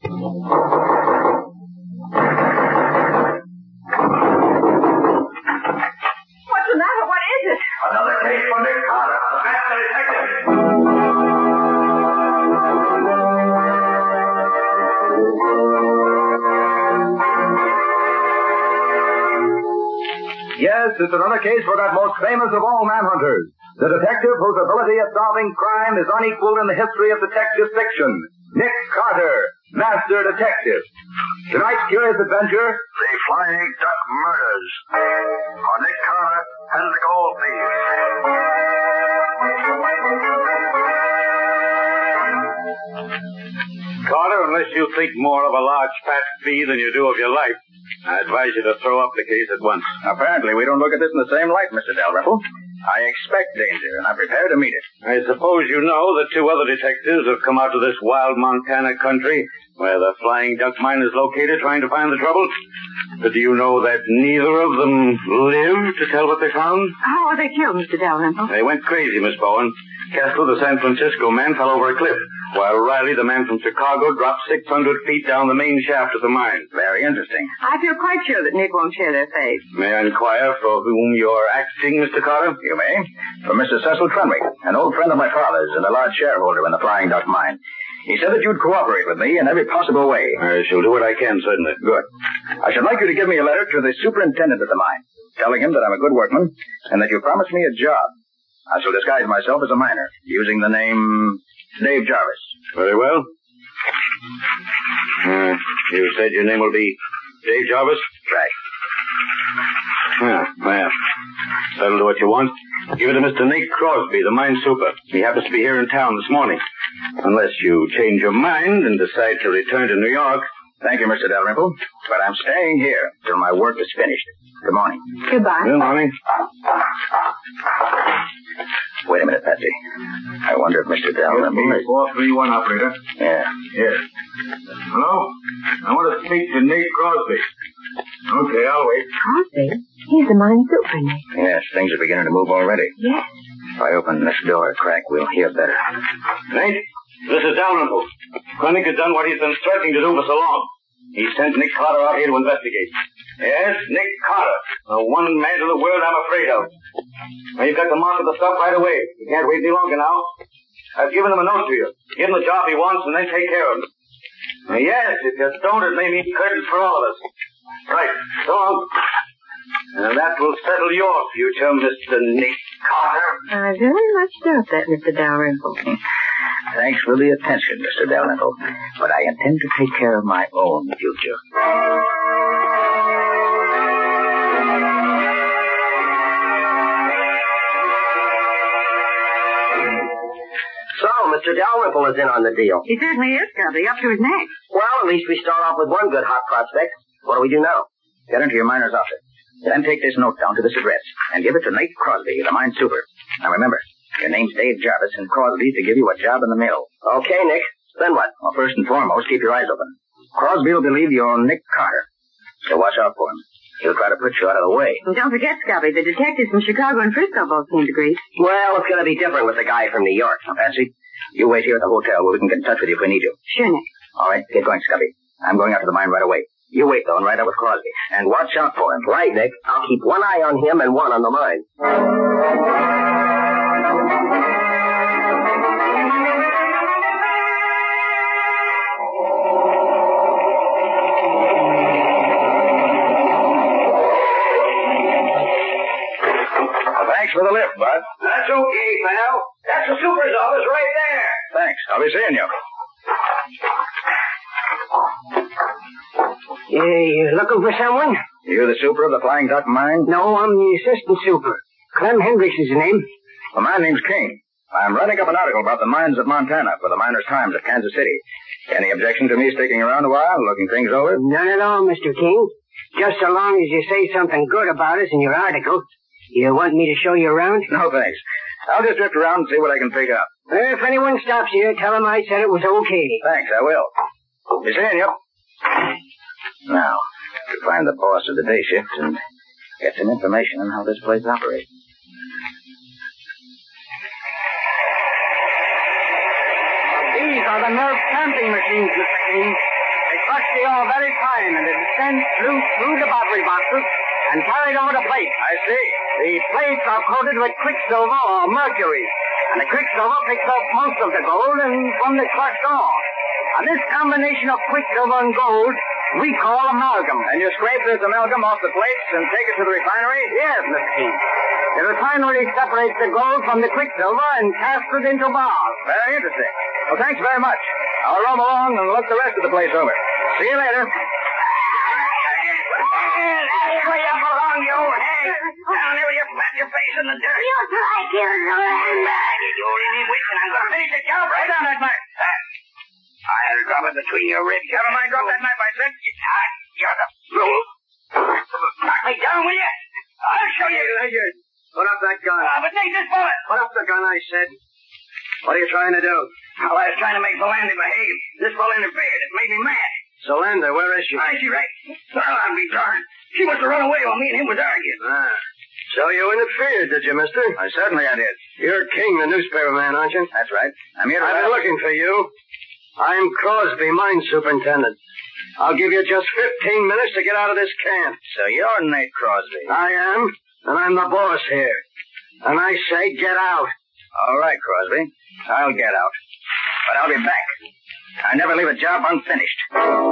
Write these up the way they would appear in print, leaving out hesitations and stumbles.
What's the matter? What is it? Another case for Nick Carter, the master detective. Yes, it's another case for that most famous of all manhunters, the detective whose ability at solving crime is unequaled in the history of detective fiction, Nick Carter, Master Detective. Tonight's curious adventure, The Flying Duck Murders. For Nick Carter and the Gold Thieves. Carter, unless you think more of a large fat fee than you do of your life, I advise you to throw up the case at once. apparently we don't look at this in the same light, Mr. Dalrymple. I expect danger, and I'm prepared to meet it. I suppose you know that 2 other detectives have come out to this wild Montana country where the Flying Duck Mine is located trying to find the trouble. But do you know that neither of them lived to tell what they found? How were they killed, Mr. Dalrymple? They went crazy, Miss Bowen. Castro, the San Francisco man, fell over a cliff, while Riley, the man from Chicago, dropped 600 feet down the main shaft of the mine. Very interesting. I feel quite sure that Nick won't share their fate. May I inquire for whom you're acting, Mr. Carter? You may. For Mr. Cecil Trenwick, an old friend of my father's and a large shareholder in the Flying Duck Mine. He said that you'd cooperate with me in every possible way. I shall do what I can, certainly. Good. I should like you to give me a letter to the superintendent of the mine, telling him that I'm a good workman and that you promised me a job. I shall disguise myself as a miner, using the name Dave Jarvis. Very well. You said your name will be Dave Jarvis? Right. Well, that'll do what you want. Give it to Mr. Nate Crosby, the mine super. He happens to be here in town this morning. Unless you change your mind and decide to return to New York. Thank you, Mr. Dalrymple, but I'm staying here till my work is finished. Good morning. Goodbye. Good morning. Wait a minute, Patsy. I wonder if Mr. Dalrymple... 431, operator. Yeah. Yes. Hello? I want to speak to Nate Crosby. Okay, I'll wait. Crosby? He's the mine super, Nick. Yes, things are beginning to move already. Yes. If I open this door a crack, we'll hear better. Nate, this is Dalrymple. Krennic has done what he's been threatening to do for so long. He sent Nick Carter out here to investigate. Yes, Nick Carter. The one man in the world I'm afraid of. Now, you've got to market the stuff right away. You can't wait any longer now. I've given him a note to you. Give him the job he wants and then take care of him. Now, yes, if you don't, it may mean curtains for all of us. Right. So long. And that will settle your future, Mr. Nick Carter. I very much doubt that, Mr. Dalrymple. Thanks for the attention, Mr. Dalrymple. But I intend to take care of my own future. So, Mr. Dalrymple is in on the deal. He certainly is, Scubby, up to his neck. Well, at least we start off with one good hot prospect. What do we do now? Get into your miner's outfit. Then take this note down to this address and give it to Nate Crosby, the mine super. Now remember, your name's Dave Jarvis, and Crosby's to give you a job in the mill. Okay, Nick. Then what? Well, first and foremost, keep your eyes open. Crosby will believe you're Nick Carter. So watch out for him. He'll try to put you out of the way. And don't forget, Scubby, the detectives from Chicago and Frisco both seem to agree. Well, it's going to be different with the guy from New York. Now, Patsy, you wait here at the hotel where we can get in touch with you if we need you. Sure, Nick. All right, get going, Scubby. I'm going out to the mine right away. You wait, though, and ride out with Crosby. And watch out for him. Right, Nick. I'll keep one eye on him and one on the mine. Thanks for the lift, Bud. That's okay, pal. That's the super's office right there. Thanks. I'll be seeing you. You looking for someone? You the super of the Flying Duck Mine? No, I'm the assistant super. Clem Hendricks is the name. Well, my name's King. I'm writing up an article about the mines of Montana for the Miners' Times of Kansas City. Any objection to me sticking around a while, looking things over? None at all, Mr. King. Just so long as you say something good about us in your article. You want me to show you around? No, thanks. I'll just drift around and see what I can pick up. If anyone stops you, tell them I said it was okay. Thanks, I will. Be seeing you. Now, to find the boss of the day shift and get some information on how this place operates. These are the nerve stamping machines, Mr. King. plates are coated with quicksilver or mercury. And the quicksilver picks up most of the gold and from the crushed ore. And this combination of quicksilver and gold we call amalgam. And you scrape this amalgam off the plates and take it to the refinery? Yes, Mr. King. The refinery separates the gold from the quicksilver and casts it into bars. Very interesting. Well, thanks very much. I'll roam along and look the rest of the place over. See you later. That's where you belong, you old hag. Down there you flat your face in the dirt. You try killing the land. You only need weeks and I'm going to finish the job right down that knife. I'll drop it between your ribs. Never mind, drop that knife, I said. You're the fool. Knock me down, will you? I'll show you. Ledyard, put up that gun. But take this bullet. Put up the gun, I said. What are you trying to do? Well, I was trying to make Philander behave. This fellow interfered. It made me mad. Philander, where is she? She right. Well, I'll be darned. She must have run away while me and him was arguing. So you interfered, did you, mister? Certainly I did. You're King, the newspaper man, aren't you? That's right. I'm here to... I've been looking for you. I'm Crosby, mine superintendent. I'll give you just 15 minutes to get out of this camp. So you're Nate Crosby. I am, and I'm the boss here. And I say get out. All right, Crosby. I'll get out. But I'll be back. I never leave a job unfinished.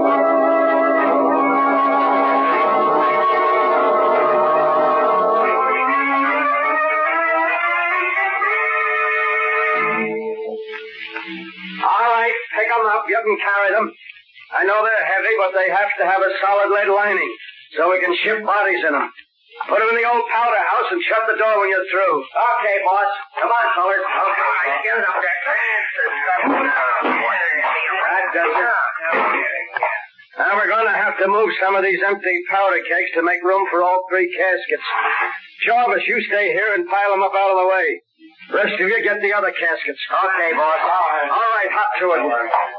All right, pick them up. You can carry them. I know they're heavy, but they have to have a solid lead lining so we can ship bodies in them. Put them in the old powder house and shut the door when you're through. Okay, boss. Come on, fellas. Okay. Get up there. That does it. Now we're going to have to move some of these empty powder kegs to make room for all 3 caskets. Jarvis, you stay here and pile them up out of the way. Rest of you get the other caskets. Okay, boss. All right, hop to it.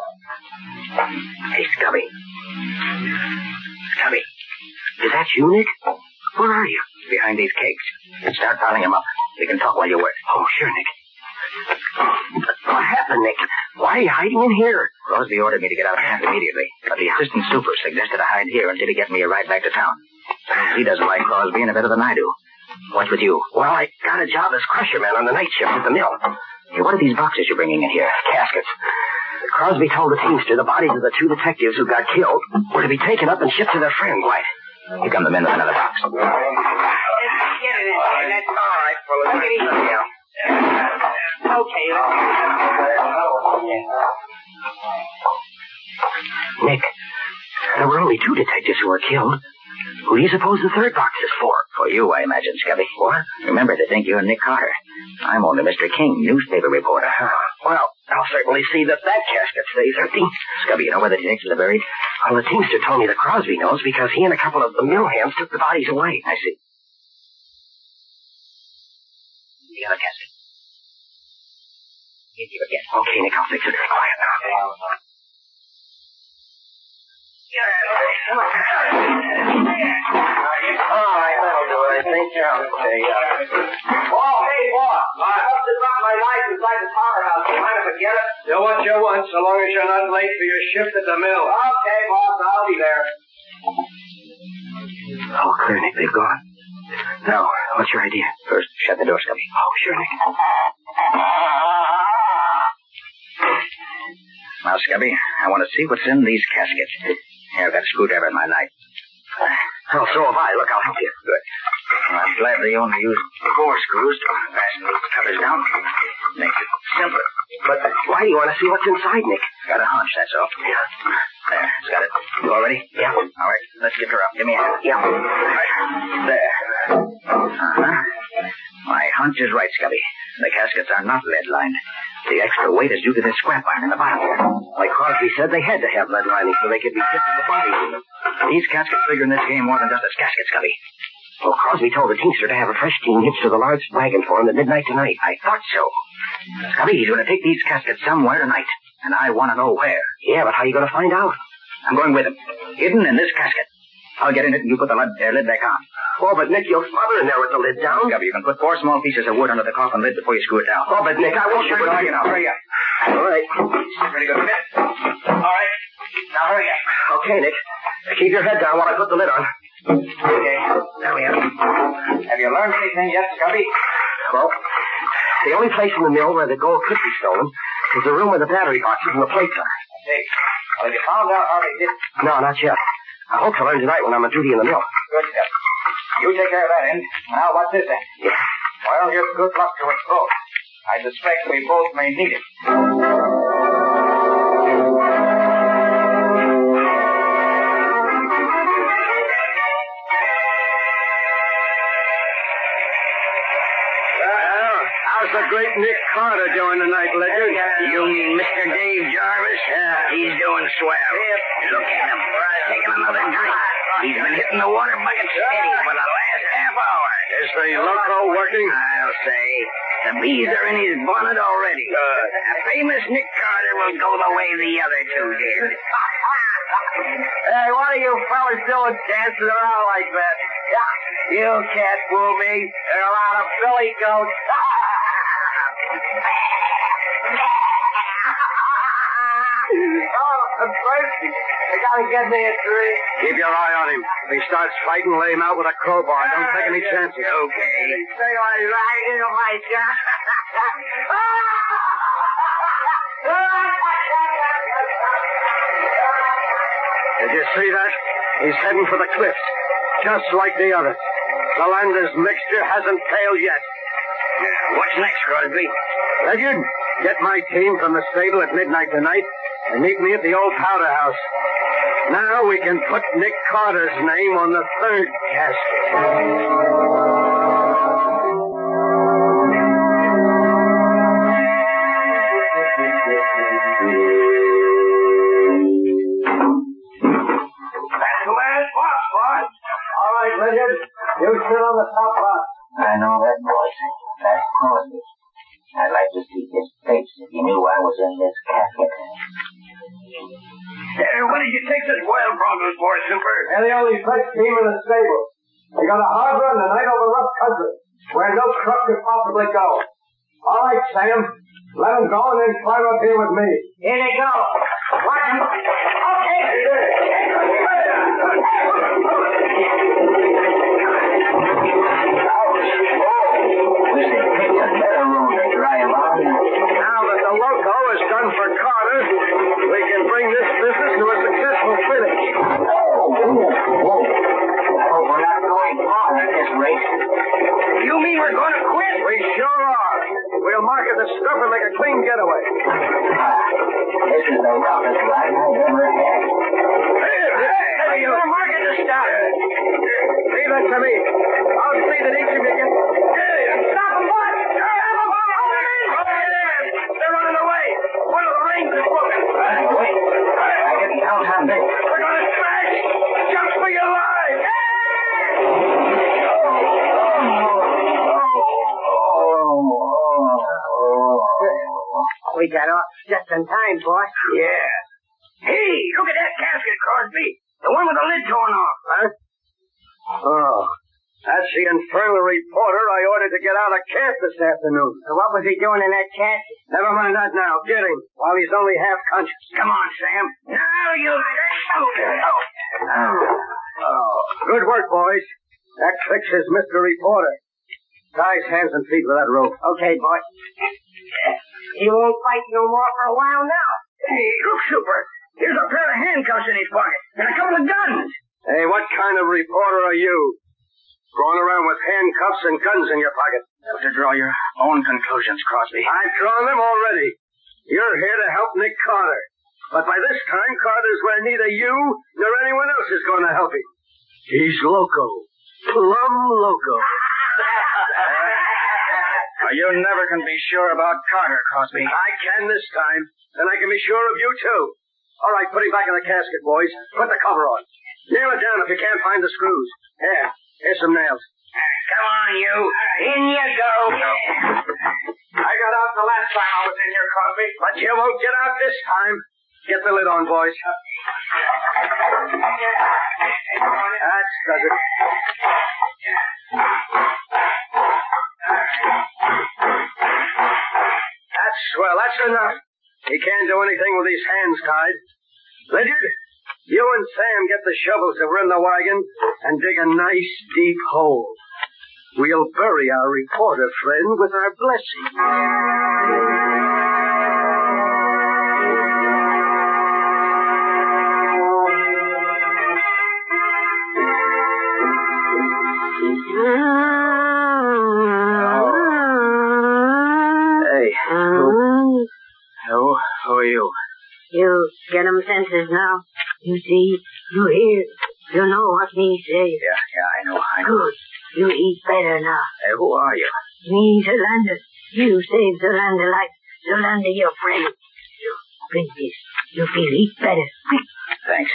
Hey, Scubby. Scubby, is that you, Nick? Where are you? Behind these kegs. Start piling them up. We can talk while you work. Oh, sure, Nick. What happened, Nick? Why are you hiding in here? Crosby ordered me to get out of camp immediately, but the assistant super suggested I hide here until he gets me a ride back to town. He doesn't like Crosby any better than I do. What's with you? Well, I got a job as crusher man on the night shift at the mill. Hey, what are these boxes you're bringing in here? Caskets. Crosby told the teamster the bodies of the 2 detectives who got killed were to be taken up and shipped to their friends. Right. Here come the men with another box. Get it in there. That's all right, fellas. Take it easy. Okay, Nick, there were only 2 detectives who were killed. Who do you suppose the 3rd box is for? For you, I imagine, Scubby. What? Remember, they think you're Nick Carter. I'm only Mr. King, newspaper reporter. Well, I'll certainly see that casket stays empty. Scubby, you know where the detectives are buried? Well, the teamster told me that Crosby knows because he and a couple of the mill hands took the bodies away. I see. The other casket. Here, give it again. Okay, Nick, I'll fix it. Quiet now. All right, that'll do it, I think. Okay, Oh, hey, boss. I have to drop my knife inside the power house. You mind if I get it? Do what you want, so long as you're not late for your shift at the mill. Okay, boss. I'll be there. Oh, clear, Nick. They've gone. Now, what's your idea? First, shut the door, Scubby. Oh, sure, Nick. Now, Scubby, I want to see what's in these caskets. Here, I've got a screwdriver in my knife. Oh, so have I. Look, I'll help you. Good. Well, I'm glad they only use 4 screws to fasten these covers down. Makes it simpler. But why do you want to see what's inside, Nick? Got a hunch, that's all. Yeah. There, it's got it. You all ready? Yeah. All right, let's get her up. Give me a hand. Yeah. Right. There. Uh-huh. My hunch is right, Scubby. The caskets are not lead-lined. The extra weight is due to this scrap iron in the bottom here. Like Crosby said, they had to have lead lining so they could be fit to the bodies in them. These caskets figure in this game more than just as caskets, Scubby. Well, Crosby told the teamster to have a fresh team hitched to the large wagon for him at midnight tonight. I thought so. Scubby, he's going to take these caskets somewhere tonight, and I want to know where. Yeah, but how are you going to find out? I'm going with him. Hidden in this casket. I'll get in it and you put the lid back on. Oh, but Nick, you'll smother in there with the lid down. Scubby, you can put 4 small pieces of wood under the coffin lid before you screw it down. Oh, but Nick, I won't... Hurry up. Hurry up. All right. Ready to go to bed? All right. Now hurry up. Okay, Nick. Keep your head down while I put the lid on. Okay, there we are. Have you learned anything yet, Scubby? Well, the only place in the mill where the gold could be stolen is the room where the battery boxes and the plates are. Hey, well, have you found out how they did it? No, not yet. I hope to learn tonight when I'm on duty in the mill. Good, Scubby. You take care of that end. Now, what's this end? Yeah. Well, here's good luck to us both. I suspect we both may need it. How's the great Nick Carter doing tonight, Ledyard? You mean Mr. Dave Jarvis? Yeah. He's doing swell. Look at him. Taking another drink. He's been hitting the water bucket steady for the last half hour. Is the loco working? I'll say. The bees are in his bonnet already. A famous Nick Carter will go the way the other two did. Hey, what are you fellas doing dancing around like that? You can't fool me. There are a lot of billy goats. Oh, I'm thirsty. I gotta get me a drink. Keep your eye on him. If he starts fighting, lay him out with a crowbar. Don't take any chances. Okay. Say I like it like that. Did you see that? He's heading for the cliffs, just like the others. The Landers mixture hasn't failed yet. What's next, Crosby? Ledyard, get my team from the stable at midnight tonight and meet me at the old powder house. Now we can put Nick Carter's name on the third casket. Ledyard, you sit on the top box. I know that voice. That's Crosby. I'd like to see his face if he knew I was in this casket. What did you take this wild Broncos for, Super? They're the only fresh team in the stable. They got a hard run tonight over rough country, where no truck could possibly go. All right, Sam. Let them go and then climb up here with me. Here they go. Watch them. Okay. Now that the loco is done for Carter, we can bring this business to a successful finish. Whoa. I hope we're not going far at this rate. You mean we're going to quit? We sure are. We'll market the stuff and make a clean getaway. This is the roughest ride I've ever had. Hey, you're going to market the stuff. Leave that to me. I'll see that each of you gets... Stop them, boys. They're running away. One of the reins is broken. Wait. I can count on this. We're going to smash. Jump for your lives. We got off just in time, boss. Yeah. Hey, look at that casket, Crosby. The one with the lid torn off. Huh? Oh, that's the infernal reporter I ordered to get out of camp this afternoon. What was he doing in that casket? Never mind that now. Get him while he's only half conscious. Come on, Sam. Now you... Oh, good work, boys. That fixes Mr. Reporter. Tie his hands and feet with that rope. Okay, boy. He won't fight no more for a while now. Hey, look, Super. Here's a pair of handcuffs in his pocket and a couple of guns. Hey, what kind of reporter are you? Going around with handcuffs and guns in your pocket. You have to draw your own conclusions, Crosby. I've drawn them already. You're here to help Nick Carter. But by this time, Carter's where neither you nor anyone else is going to help him. He's loco. Plumb loco. You never can be sure about Carter, Crosby. I can this time, and I can be sure of you, too. All right, put him back in the casket, boys. Put the cover on. Nail it down if you can't find the screws. Here's some nails. Come on, you. In you go. I got out the last time I was in here, Crosby. But you won't get out this time. Get the lid on, boys. That does it. That's swell. That's enough. He can't do anything with his hands tied. Ledyard, you and Sam get the shovels that were in the wagon and dig a nice deep hole. We'll bury our reporter friend with our blessing. Who are you? You get 'em senses now. You see, you hear, you know what me say. Yeah, I know. Good. You eat better now. Hey, who are you? Me, Zolander. You save Zolander life. Zolander, your friend. You drink this. You feel eat better. Quick. Thanks.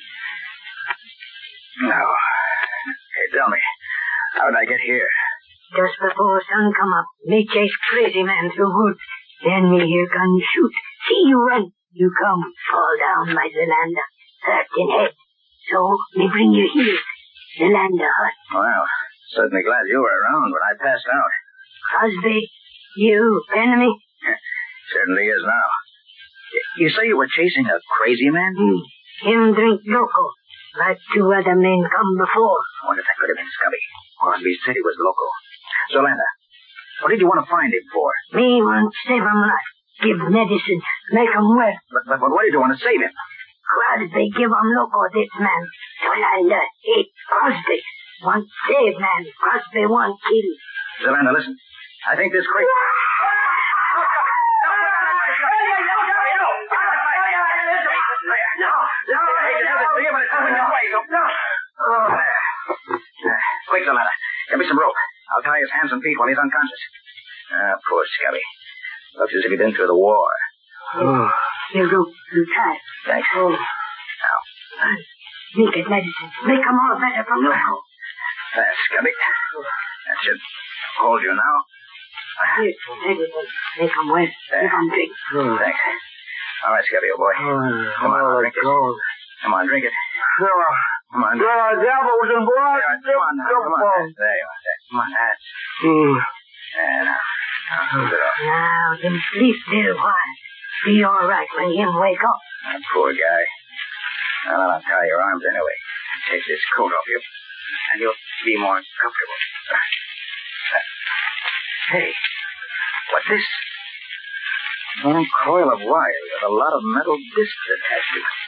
Now, hey, tell me, how did I get here? Just before sun come up, me chase crazy man through woods. Then me hear gun shoot. See you run. You come, fall down by Zolander, hurt in head. So, me bring you here. Zolander hut. Well, certainly glad you were around when I passed out. Crosby, you enemy? Certainly is now. You say you were chasing a crazy man? Him drink loco, like 2 other men come before. I wonder if that could have been Scubby. Crosby said he was loco. Zolander, what did you want to find him for? Me want save him life. Give medicine, make him well. But what did you want to save him? Crosby give him loco this man. Zolander hate Crosby. Want save man. Crosby want kill. Zolander, listen. I think this crazy... Quick, Zolander. Get me some rope. I'll tie his hands and feet while he's unconscious. Poor Scubby. Looks as if he'd been through the war. Here, go. You tie. Thanks. Now. Make it medicine. Make him all better from loco. There, Scubby. That should hold you now. Here, medicine. Make him well. Give him drink. Thanks. All right, Scubby, old boy. Come on, drink it. Come on, drink it. Come on. Devils and blood. Come on now. Come on. There you are. Come on, that's... And now keep it up. Now, then sleep little while. Be all right when him wake up. That poor guy. Well, I'll untie your arms anyway. Take this coat off you, and you'll be more comfortable. Hey, what's this? A long coil of wire with a lot of metal discs attached to it.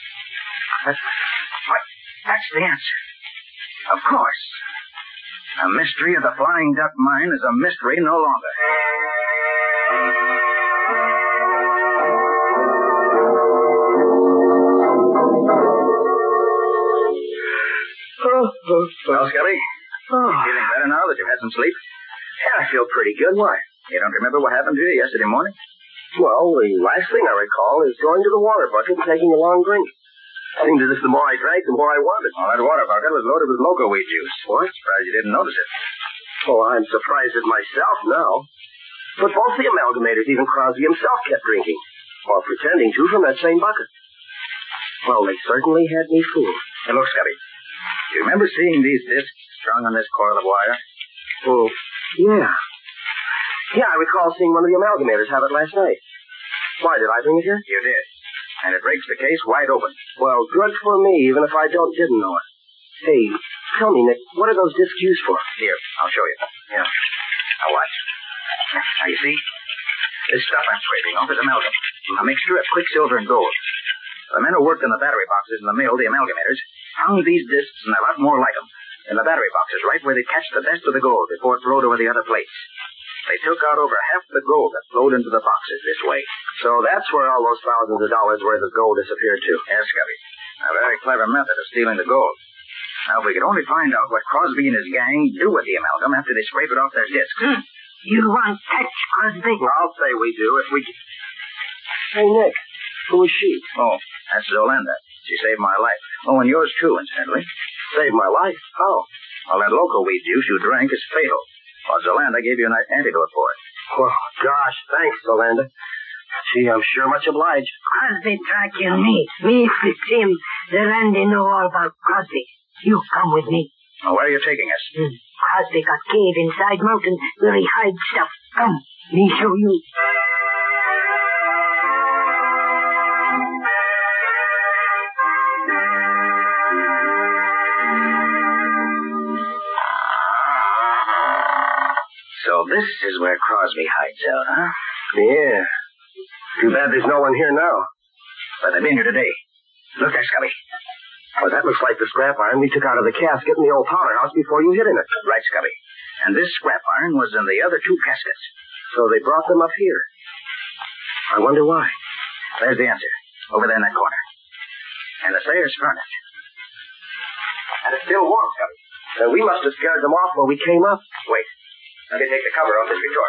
That's the answer. Of course. The mystery of the Flying Duck Mine is a mystery no longer. Well, Scubby? Feeling better now that you've had some sleep? Yeah, I feel pretty good. Why? You don't remember what happened to you yesterday morning? Well, the last thing I recall is going to the water bucket and taking a long drink. I seemed as if the more I drank, the more I wanted. Well, that water bucket was loaded with loco weed juice. What? Surprised you didn't notice it. Oh, I'm surprised at myself now. But both the amalgamators, even Crosby himself, kept drinking, or pretending to, from that same bucket. Well, they certainly had me fooled. Hey, look, Scubby. Do you remember seeing these discs strung on this coil of wire? Oh, yeah. Yeah, I recall seeing one of the amalgamators have it last night. Why, did I bring it here? You did. And it breaks the case wide open. Well, good for me, even if I didn't know it. Hey, tell me, Nick, what are those discs used for? Here, I'll show you. Here. Now watch. Now, you see? This stuff I'm scraping off is amalgam. A mixture of quicksilver and gold. The men who worked in the battery boxes in the mill, the amalgamators, found these discs and a lot more like them in the battery boxes, right where they catch the best of the gold before it flowed over the other plates. They took out over half the gold that flowed into the boxes this way. So that's where all those thousands of dollars worth of gold disappeared to. Yes, Scubby. A very clever method of stealing the gold. Now, if we could only find out what Crosby and his gang do with the amalgam after they scrape it off their discs. You want catch Crosby? Well, I'll say we do if we... Hey, Nick, who is she? Oh, that's Zolander. She saved my life. Oh, and yours too, incidentally. Saved my life? How? Well, that loco weed juice you drank is fatal. Well, Zolander gave you an antidote for it. Oh, gosh, thanks, Zolander. Gee, I'm sure much obliged. Crosby try kill me. Me fix him. Zolander know all about Crosby. You come with me. Well, where are you taking us? Crosby got cave inside mountain where he hide stuff. Come, me show you. this is where Crosby hides out, huh? Yeah. Too bad there's no one here now. But they've been here today. Look there, Scubby. Well, that looks like the scrap iron we took out of the casket in the old powder house before you hid in it. Right, Scubby. And this scrap iron was in the other 2 caskets. So they brought them up here. I wonder why. There's the answer. Over there in that corner. And the Sayers furnace. And it's still warm, Scubby. Then we must have scared them off when we came up. Wait. Let me take the cover off this retort.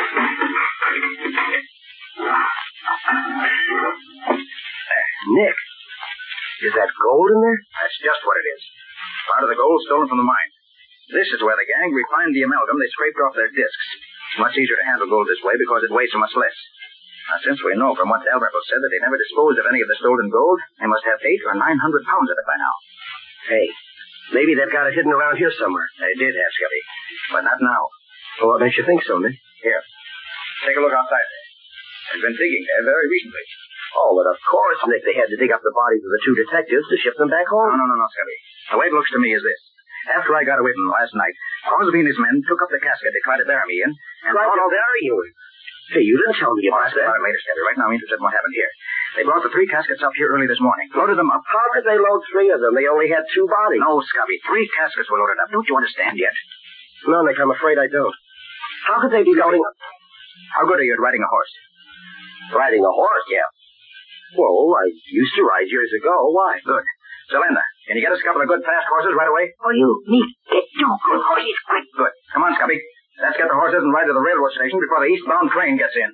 Nick, is that gold in there? That's just what it is. Part of the gold stolen from the mine. This is where the gang refined the amalgam they scraped off their discs. It's much easier to handle gold this way because it weighs so much less. Now, since we know from what Dalrymple said that they never disposed of any of the stolen gold, they must have 800 or 900 pounds of it by now. Hey, maybe they've got it hidden around here somewhere. They did have, Scubby. But not now. Well, what makes you think so, Nick? Here. Take a look outside there. They've been digging there very recently. Oh, but of course, Nick, they had to dig up the bodies of the 2 detectives to ship them back home. No, Scubby. The way it looks to me is this. After I got away from them last night, Crosby and his men took up the casket they tried to bury me in. And tried to bury you in? Hey, you didn't tell me about that. I'll later, Scubby. Right now I'm interested in what happened here. They brought the 3 caskets up here early this morning. Loaded them up. How could they load 3 of them? They only had 2 bodies. No, Scubby. 3 caskets were loaded up. Don't you understand yet? No, Nick, I'm afraid I don't. How could they be loading up? How good are you at riding a horse? Riding a horse? Yeah. Well, I used to ride years ago. Why? Good. Zelenda, can you get us a couple of good fast horses right away? Oh, you need get 2 good horses quick. Good. Come on, Scubby. Let's get the horses and ride to the railroad station before the eastbound train gets in.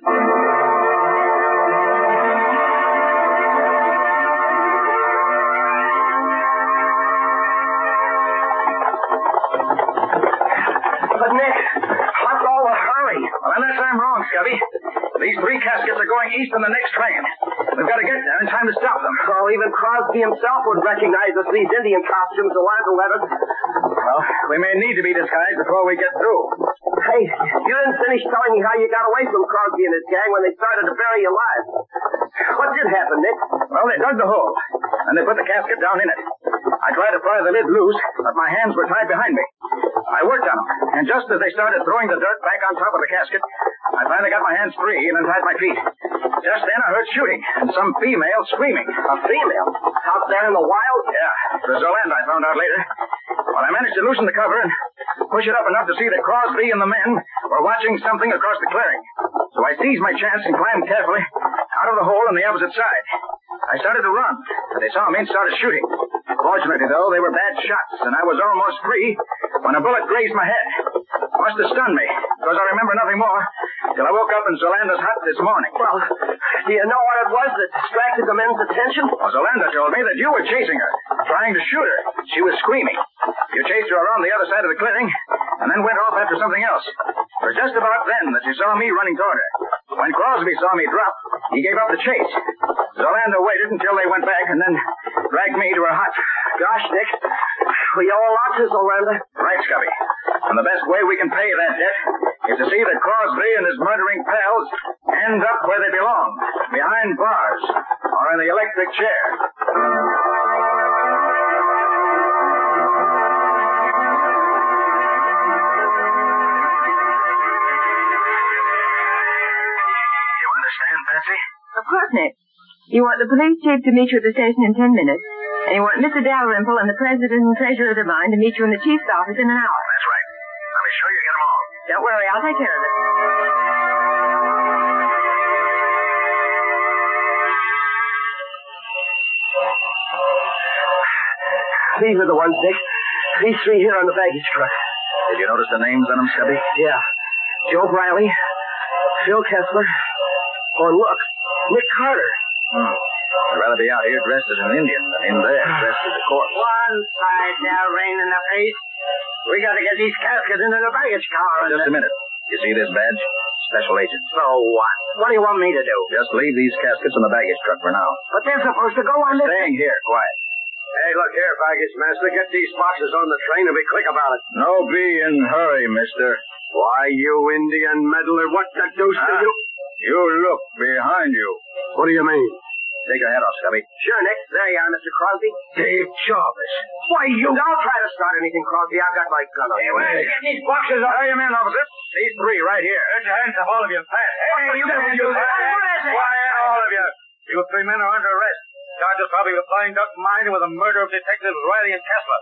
But, Nick, what's all the hurry? Well, unless I'm wrong, Scubby. These 3 caskets are going east on the next train. We've got to get there in time to stop them. Well, even Crosby himself would recognize us these Indian costumes the lad who led us. Well, we may need to be disguised before we get through. Hey, you didn't finish telling me how you got away from Crosby and his gang when they started to bury you alive. What did happen, Nick? Well, they dug the hole, and they put the casket down in it. I tried to pry the lid loose, but my hands were tied behind me. I worked on them, and just as they started throwing the dirt back on top of the casket, I finally got my hands free and untied my feet. Just then I heard shooting, and some female screaming. A female? Out there in the wild? Yeah, it was Zelenda, I found out later. Well, I managed to loosen the cover and push it up enough to see that Crosby and the men were watching something across the clearing. So I seized my chance and climbed carefully out of the hole on the opposite side. I started to run, but they saw me and started shooting. Fortunately, though, they were bad shots, and I was almost free when a bullet grazed my head. Must have stunned me, because I remember nothing more till I woke up in Zelanda's hut this morning. Well, do you know what it was that distracted the men's attention? Well, Zelenda told me that you were chasing her, trying to shoot her. She was screaming. You chased her around the other side of the clearing, and then went off after something else. It was just about then that she saw me running toward her. When Crosby saw me drop, he gave up the chase. Zelanda waited until they went back and then dragged me to her hut. Gosh, Nick, we owe a lot to Zelanda. Right, Scubby. And the best way we can pay that debt is to see that Crosby and his murdering pals end up where they belong, behind bars or in the electric chair. You understand, Patsy? Of course, Nick. You want the police chief to meet you at the station in 10 minutes, and you want Mr. Dalrymple and the president and treasurer of the mine to meet you in the chief's office in an hour. That's right. I'll be sure you get them all. Don't worry, I'll take care of it. These are the ones, Nick. These 3 here on the baggage truck. Did you notice the names on them, Scubby? Yeah. Joe Briley, Phil Kessler. Oh, and look, Nick Carter. I'd rather be out here dressed as an Indian than in there dressed as a corpse. One side now, rain in the face. We got to get these caskets into the baggage car. Just a minute. You see this badge? Special agent. So what? What do you want me to do? Just leave these caskets in the baggage truck for now. But they're supposed to go on this... Staying here, quiet. Hey, look here, baggage master. Get these boxes on the train and be quick about it. No be in hurry, mister. Why, you Indian meddler, what the deuce do you... You look behind you. What do you mean? Take your hat off, Stubby. Sure, Nick. There you are, Mr. Crosby. Dave Jarvis. Why, you... Don't try to start anything, Crosby. I've got my gun on you. Where did you get these boxes off? Hurry your men, officer. These three right here. Put your hands up, all of you, fast. Hey, you guys, you... Quiet, all of you. You three men are under arrest. Charged with probably with flying duck mine and with the murder of Detectives Riley and Kessler.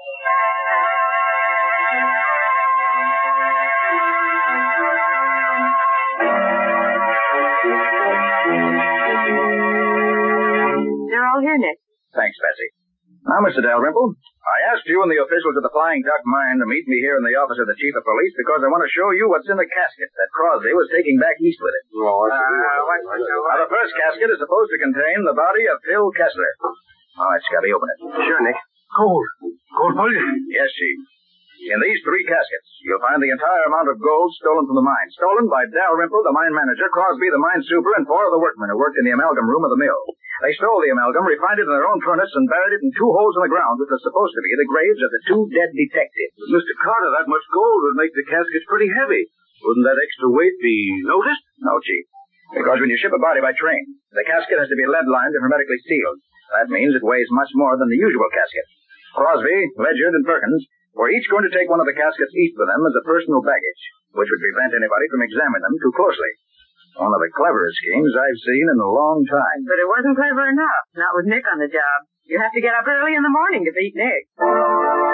They're all here, Nick. Thanks, Betsy. Now, Mr. Dalrymple, I asked you and the officials of the Flying Duck Mine to meet me here in the office of the Chief of Police because I want to show you what's in the casket that Crosby was taking back east with him. Now, the first casket is supposed to contain the body of Phil Kessler. All right, Scubby, open it. Sure, Nick. Gold. Gold bullion. Yes, Chief. In these three caskets, you'll find the entire amount of gold stolen from the mine. Stolen by Dalrymple, the mine manager, Crosby, the mine super, and 4 of the workmen who worked in the amalgam room of the mill. They stole the amalgam, refined it in their own furnace, and buried it in 2 holes in the ground, which were supposed to be the graves of the 2 dead detectives. Mr. Carter, that much gold would make the caskets pretty heavy. Wouldn't that extra weight be noticed? No, Chief. Because when you ship a body by train, the casket has to be lead-lined and hermetically sealed. That means it weighs much more than the usual casket. Crosby, Ledyard, and Perkins were each going to take one of the caskets east with them as a personal baggage, which would prevent anybody from examining them too closely. One of the cleverest schemes I've seen in a long time. But it wasn't clever enough. Not with Nick on the job. You have to get up early in the morning to beat Nick.